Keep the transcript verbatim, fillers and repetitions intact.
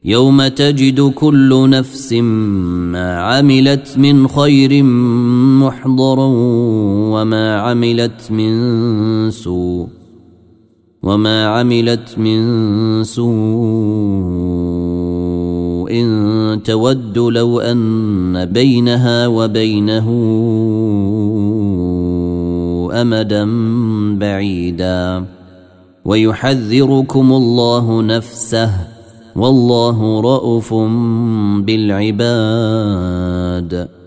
يوم تجد كل نفس ما عملت من خير محضرا وما عملت من سوء وما عملت من سوء تود لو أن بينها وبينه أمدا بعيدا ويحذركم الله نفسه والله رءوف بالعباد.